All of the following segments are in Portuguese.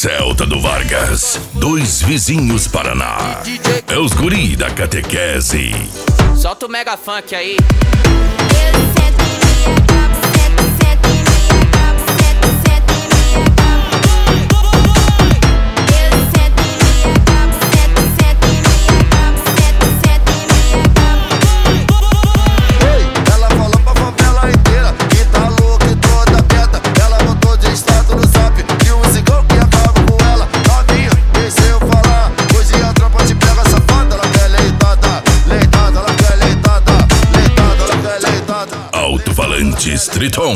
Celta do Vargas, dois vizinhos Paraná. É os guri da catequese. Solta o mega funk aí. Alto-falantes Triton.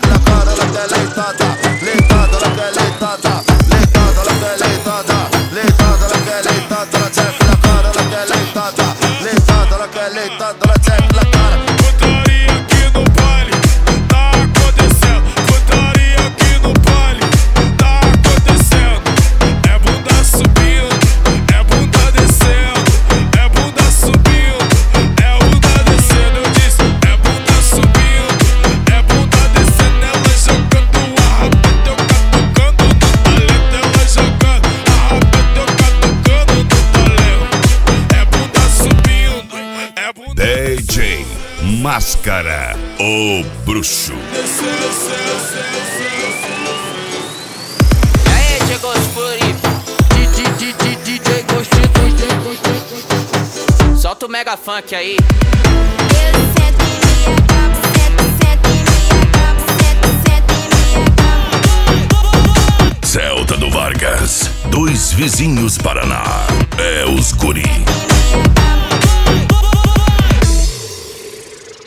Putaria aqui no baile, tá acontecendo. Putaria aqui no baile, tá acontecendo. É bunda subindo, é bunda descendo. É bunda subindo, é bunda descendo. Eu disse, é bunda subindo, é bunda descendo. Ela jogando a rabeta, eu catucando no talento. Ela jogando a rabeta, eu catucando no talento. É bunda subindo, é bunda DJ Máscara, o bruxo. E aí, chegou os furi. DJ Gostito. Solta o mega funk aí. Celta do Vargas, dois vizinhos Paraná. É os guri.